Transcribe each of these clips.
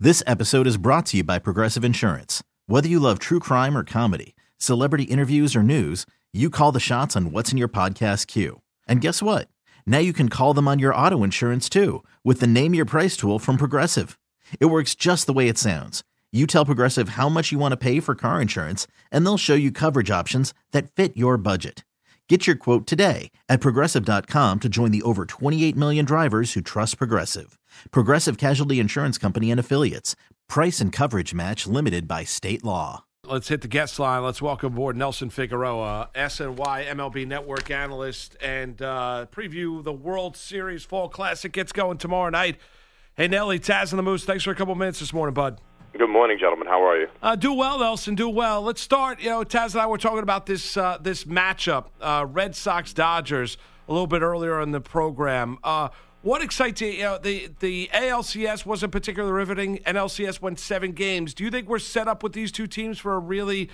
This episode is brought to you by Progressive Insurance. Whether you love true crime or comedy, celebrity interviews or news, you call the shots on what's in your podcast queue. And guess what? Now you can call them on your auto insurance too with the Name Your Price tool from Progressive. It works just the way it sounds. You tell Progressive how much you want to pay for car insurance, and they'll show you coverage options that fit your budget. Get your quote today at Progressive.com to join the over 28 million drivers who trust Progressive. Progressive Casualty Insurance Company and Affiliates. Price and coverage match limited by state law. Let's hit the guest line. Let's welcome aboard Nelson Figueroa, SNY MLB Network analyst, and preview the World Series Fall Classic. Gets going tomorrow night. Hey, Nelly, Taz and the Moose, thanks for a couple minutes this morning, bud. Good morning, gentlemen. How are you? Do well, Nelson. Do well. Let's start. Taz and I were talking about this matchup, Red Sox-Dodgers, a little bit earlier in the program. What excites you? The ALCS wasn't particularly riveting. NLCS went 7 games. Do you think we're set up with these two teams for a really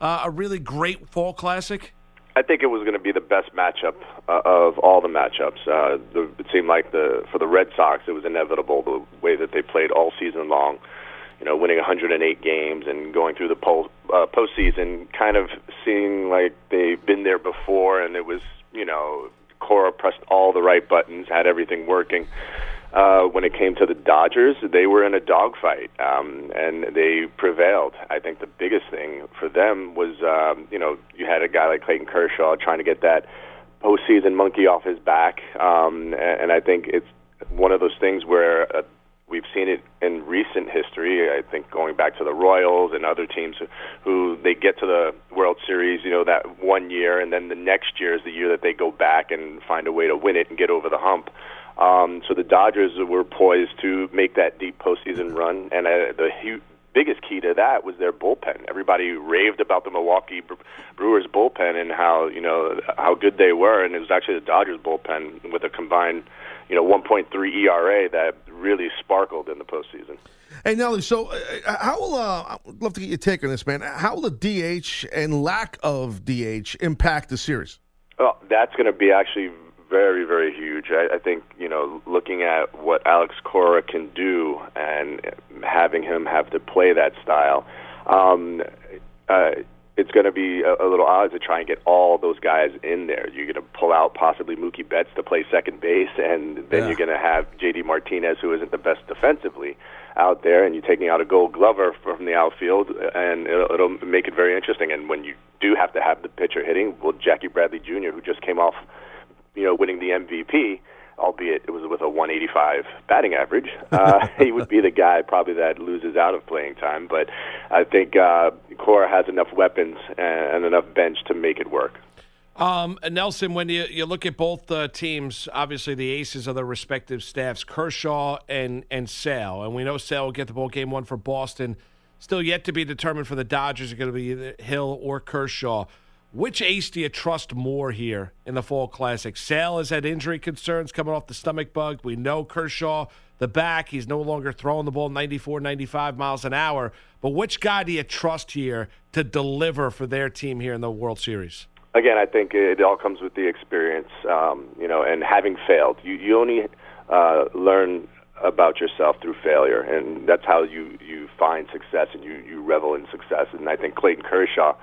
great fall classic? I think it was going to be the best matchup of all the matchups. It seemed like for the Red Sox, it was inevitable the way that they played all season long. Winning 108 games and going through the postseason, kind of seeing like they've been there before, and it was, Cora pressed all the right buttons, had everything working. When it came to the Dodgers, they were in a dogfight, and they prevailed. I think the biggest thing for them was, you had a guy like Clayton Kershaw trying to get that postseason monkey off his back, and I think it's one of those things where we've seen it in recent history. I think going back to the Royals and other teams who they get to the World Series, that one year, and then the next year is the year that they go back and find a way to win it and get over the hump. So the Dodgers were poised to make that deep postseason run, and the biggest key to that was their bullpen. Everybody raved about the Milwaukee Brewers bullpen and how good they were, and it was actually the Dodgers bullpen with a combined 1.3 ERA that really sparkled in the postseason. Hey, Nelly, so how will I'd love to get your take on this, man. How will the DH and lack of DH impact the series? Well, that's going to be actually very, very huge. I think, looking at what Alex Cora can do and having him have to play that style, it's going to be a little odd to try and get all those guys in there. You're going to pull out possibly Mookie Betts to play second base, and then you're going to have J.D. Martinez, who isn't the best defensively, out there, and you're taking out a Gold Glover from the outfield, and it'll make it very interesting. And when you do have to have the pitcher hitting, well, Jackie Bradley Jr., who just came off, winning the MVP, albeit it was with a 185 batting average, he would be the guy probably that loses out of playing time. But I think Cora has enough weapons and enough bench to make it work. Nelson, when you look at both teams, obviously the aces of their respective staffs, Kershaw and Sale, and we know Sale will get the ball game one for Boston. Still yet to be determined for the Dodgers are going to be either Hill or Kershaw. Which ace do you trust more here in the Fall Classic? Sale has had injury concerns coming off the stomach bug. We know Kershaw, the back, he's no longer throwing the ball 94, 95 miles an hour. But which guy do you trust here to deliver for their team here in the World Series? Again, I think it all comes with the experience, and having failed. You only learn about yourself through failure, and that's how you find success and you revel in success. And I think Clayton Kershaw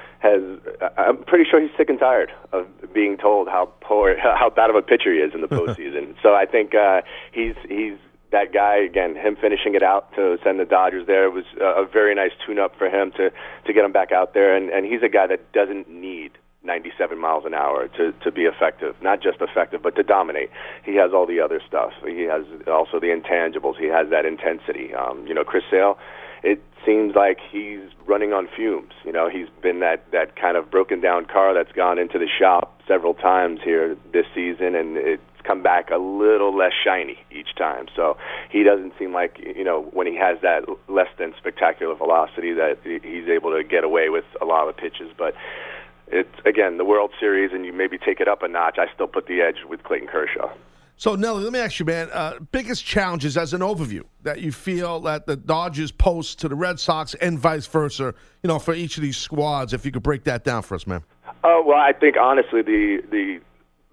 I'm pretty sure he's sick and tired of being told how bad of a pitcher he is in the postseason. So I think he's that guy, again, him finishing it out to send the Dodgers there was a very nice tune-up for him to get him back out there. And he's a guy that doesn't need 97 miles an hour to be effective. Not just effective, but to dominate. He has all the other stuff. He has also the intangibles. He has that intensity. Chris Sale, it seems like he's running on fumes. He's been that kind of broken down car that's gone into the shop several times here this season, and it's come back a little less shiny each time. So he doesn't seem like, when he has that less than spectacular velocity, that he's able to get away with a lot of pitches. But it's, again, the World Series, and you maybe take it up a notch. I still put the edge with Clayton Kershaw. So, Nelly, let me ask you, man, biggest challenges as an overview that you feel that the Dodgers pose to the Red Sox and vice versa, for each of these squads, if you could break that down for us, man. Well, I think, honestly, the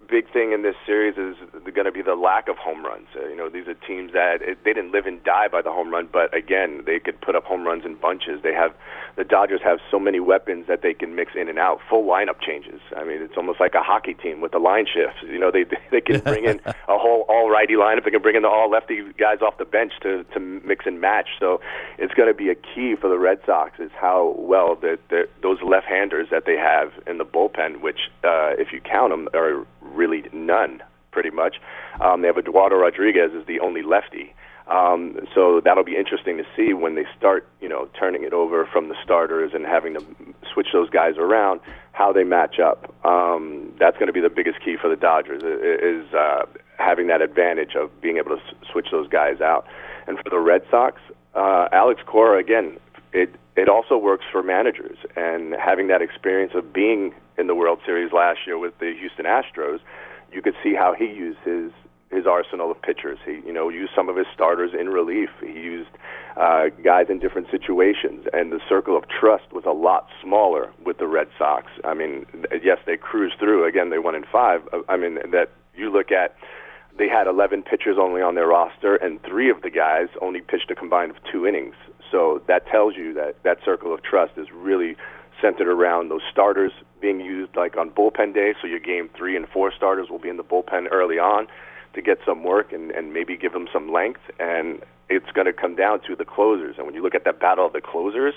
big thing in this series is going to be the lack of home runs. These are teams that they didn't live and die by the home run, but again, they could put up home runs in bunches. The Dodgers have so many weapons that they can mix in and out, full lineup changes. I mean, it's almost like a hockey team with the line shifts. They can bring in a whole all-righty lineup. They can bring in the all-lefty guys off the bench to mix and match. So it's going to be a key for the Red Sox is how well those left-handers that they have in the bullpen, which if you count them, are really none, pretty much. They have Eduardo Rodriguez is the only lefty. So that'll be interesting to see when they start, turning it over from the starters and having to switch those guys around, how they match up. That's going to be the biggest key for the Dodgers is having that advantage of being able to switch those guys out. And for the Red Sox, Alex Cora, again, it also works for managers, and having that experience of being in the World Series last year with the Houston Astros, you could see how he used his arsenal of pitchers. He, used some of his starters in relief. He used guys in different situations, and the circle of trust was a lot smaller with the Red Sox. I mean, yes, they cruised through. Again, they won in 5. I mean, that you look at, they had 11 pitchers only on their roster, and 3 of the guys only pitched a combined of 2 innings. So that tells you that circle of trust is really centered around those starters being used like on bullpen day. So your game 3 and 4 starters will be in the bullpen early on to get some work and maybe give them some length. And it's going to come down to the closers. And when you look at that battle of the closers,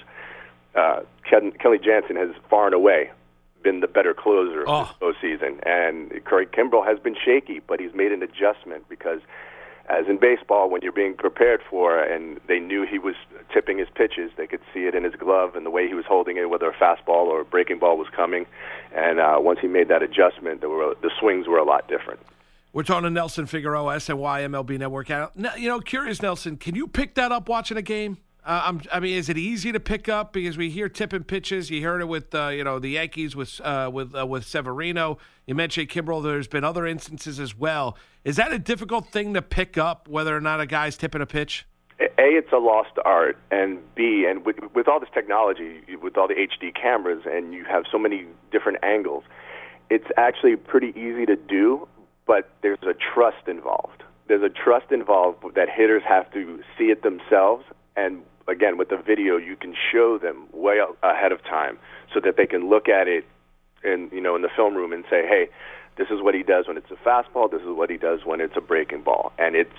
Kelly Jansen has far and away been the better closer of this postseason. And Craig Kimbrell has been shaky, but he's made an adjustment because, as in baseball, when you're being prepared for, and they knew he was tipping his pitches, they could see it in his glove and the way he was holding it, whether a fastball or a breaking ball was coming. And once he made that adjustment, the swings were a lot different. We're talking to Nelson Figueroa, SNY MLB Network. Curious, Nelson, can you pick that up watching a game? Is it easy to pick up? Because we hear tipping pitches. You heard it with the Yankees with Severino. You mentioned Kimbrell. There's been other instances as well. Is that a difficult thing to pick up, whether or not a guy's tipping a pitch? A, it's a lost art, and B, and with all this technology, with all the HD cameras, and you have so many different angles, it's actually pretty easy to do, but there's a trust involved. There's a trust involved that hitters have to see it themselves, and again, with the video, you can show them way ahead of time so that they can look at it in the film room and say, hey, this is what he does when it's a fastball, this is what he does when it's a breaking ball. And it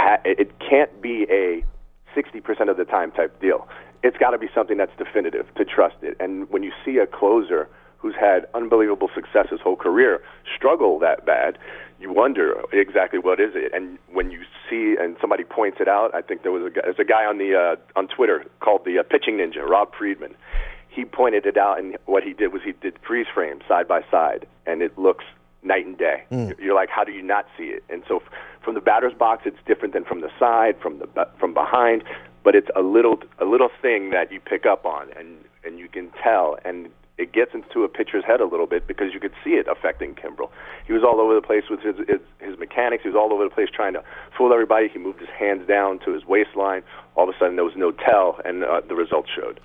can't be a 60% of the time type deal. It's got to be something that's definitive to trust it. And when you see a closer who's had unbelievable success his whole career struggle that bad, you wonder exactly what is it. And when you see and somebody points it out, I think there's a guy on Twitter called the Pitching Ninja, Rob Friedman. He pointed it out, and what he did was he did freeze frames side by side, and it looks night and day. You're like, how do you not see it? And so from the batter's box, it's different than from the side, from behind, but it's a little thing that you pick up on, and you can tell, and it gets into a pitcher's head a little bit because you could see it affecting Kimbrell. He was all over the place with his mechanics. He was all over the place trying to fool everybody. He moved his hands down to his waistline. All of a sudden, there was no tell, and the results showed.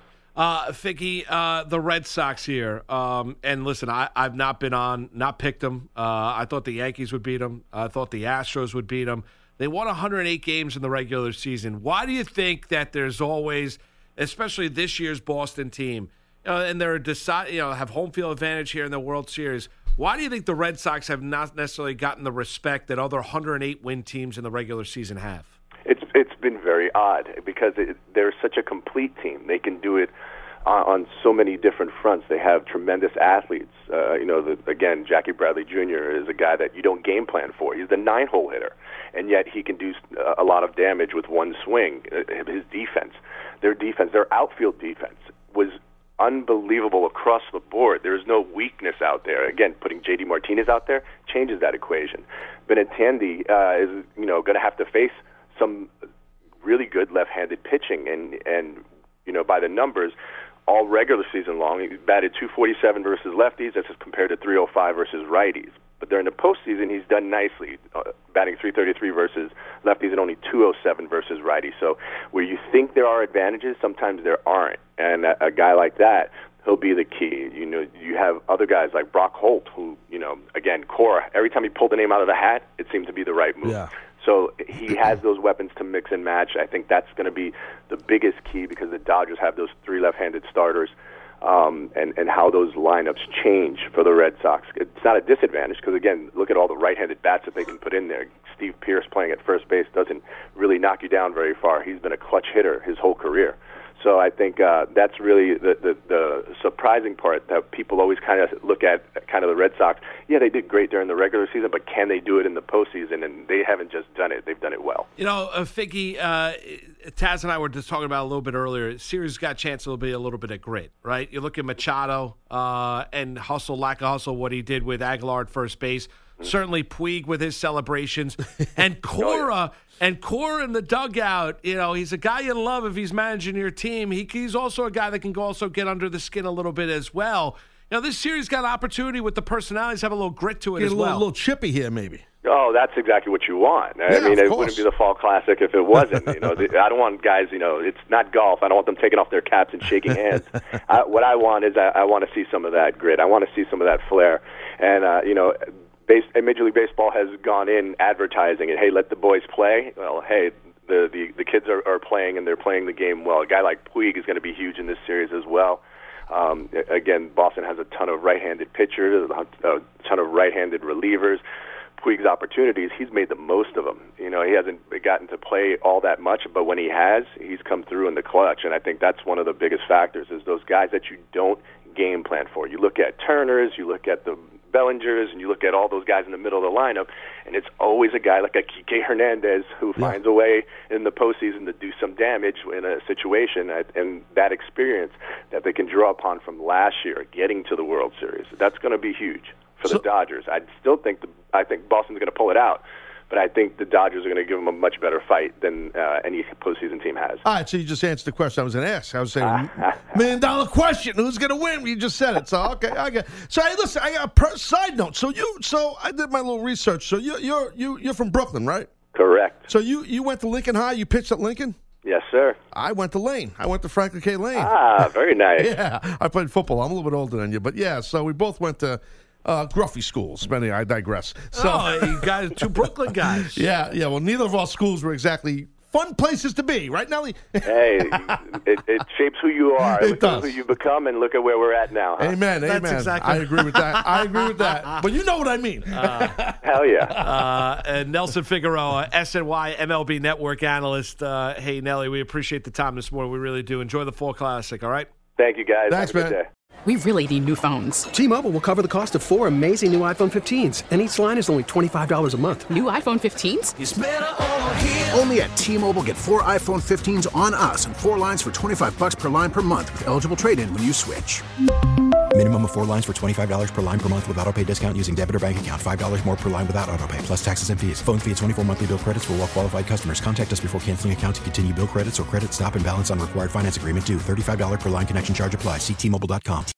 Figgy, the Red Sox here, and listen, I've not picked them. I thought the Yankees would beat them. I thought the Astros would beat them. They won 108 games in the regular season. Why do you think that there's always, especially this year's Boston team, and they're have home field advantage here in the World Series? Why do you think the Red Sox have not necessarily gotten the respect that other 108 win teams in the regular season have? It's been very odd because they're such a complete team. They can do it on so many different fronts. They have tremendous athletes. Again, Jackie Bradley Jr. is a guy that you don't game plan for. He's the 9-hole hitter, and yet he can do a lot of damage with one swing. His defense, their outfield defense was unbelievable across the board. There is no weakness out there. Again, putting J.D. Martinez out there changes that equation. Benintendi is going to have to face some really good left-handed pitching, and by the numbers, all regular season long, he batted .247 versus lefties. That's as compared to .305 versus righties. But during the postseason, he's done nicely, batting .333 versus lefties and only .207 versus righties. So where you think there are advantages, sometimes there aren't. And a guy like that, he'll be the key. You have other guys like Brock Holt, who again, Cora, every time he pulled the name out of the hat, it seemed to be the right move. Yeah. So he has those weapons to mix and match. I think that's going to be the biggest key because the Dodgers have those 3 left-handed starters, and how those lineups change for the Red Sox. It's not a disadvantage because, again, look at all the right-handed bats that they can put in there. Steve Pearce playing at first base doesn't really knock you down very far. He's been a clutch hitter his whole career. So I think that's really the surprising part that people always kind of look at kind of the Red Sox. Yeah, they did great during the regular season, but can they do it in the postseason? And they haven't just done it. They've done it well. Figgy, Taz and I were just talking about a little bit earlier. Series got a chance to be a little bit of grit, right? You look at Machado and hustle, lack of hustle, what he did with Aguilar at first base. Certainly Puig with his celebrations. And Cora and Cora in the dugout, he's a guy you love if he's managing your team. He's also a guy that can also get under the skin a little bit as well. This series got an opportunity with the personalities have a little grit to it as well. A little chippy here maybe. Oh, that's exactly what you want. I mean, it wouldn't be the Fall Classic if it wasn't. I don't want guys, it's not golf. I don't want them taking off their caps and shaking hands. What I want is I want to see some of that grit. I want to see some of that flair. And, Major League Baseball has gone in advertising it. Hey, let the boys play. Well, hey, the kids are playing and they're playing the game well. A guy like Puig is going to be huge in this series as well. Again, Boston has a ton of right-handed pitchers, a ton of right-handed relievers. Puig's opportunities, he's made the most of them. He hasn't gotten to play all that much, but when he has, he's come through in the clutch. And I think that's one of the biggest factors is those guys that you don't game plan for. You look at Turners, you look at the Bellingers, and you look at all those guys in the middle of the lineup, and it's always a guy like a Kike Hernandez who finds a way in the postseason to do some damage in a situation, and that experience that they can draw upon from last year, getting to the World Series. That's going to be huge for the Dodgers. I think Boston's going to pull it out, but I think the Dodgers are going to give them a much better fight than any postseason team has. All right, so you just answered the question I was going to ask. I was saying, $1 million question: who's going to win? You just said it. So okay, I got. So hey, listen, I got a side note. So I did my little research. So you're from Brooklyn, right? Correct. So you went to Lincoln High. You pitched at Lincoln. Yes, sir. I went to Lane. I went to Franklin K. Lane. Very nice. Yeah, I played football. I'm a little bit older than you, but yeah. So we both went to Gruffy schools. But anyway, I digress. So you guys, 2 Brooklyn guys. Yeah. Well, neither of our schools were exactly fun places to be, right, Nelly? Hey, it shapes who you are. It does. Who you become, and look at where we're at now. Huh? Amen. Exactly. I agree with that. But you know what I mean. Hell yeah. And Nelson Figueroa, SNY MLB Network analyst. Hey, Nelly, we appreciate the time this morning. We really do. Enjoy the Fall Classic, all right? Thank you, guys. Thanks, Have a good man. day. We really need new phones. T-Mobile will cover the cost of 4 amazing new iPhone 15s, and each line is only $25 a month. New iPhone 15s? It's better over here. Only at T-Mobile, get 4 iPhone 15s on us and 4 lines for $25 per line per month with eligible trade-in when you switch. Minimum of 4 lines for $25 per line per month with autopay discount using debit or bank account. $5 more per line without autopay, plus taxes and fees. Phone fee at 24 monthly bill credits for well-qualified customers. Contact us before canceling account to continue bill credits or credit stop and balance on required finance agreement due. $35 per line connection charge applies. See T-Mobile.com.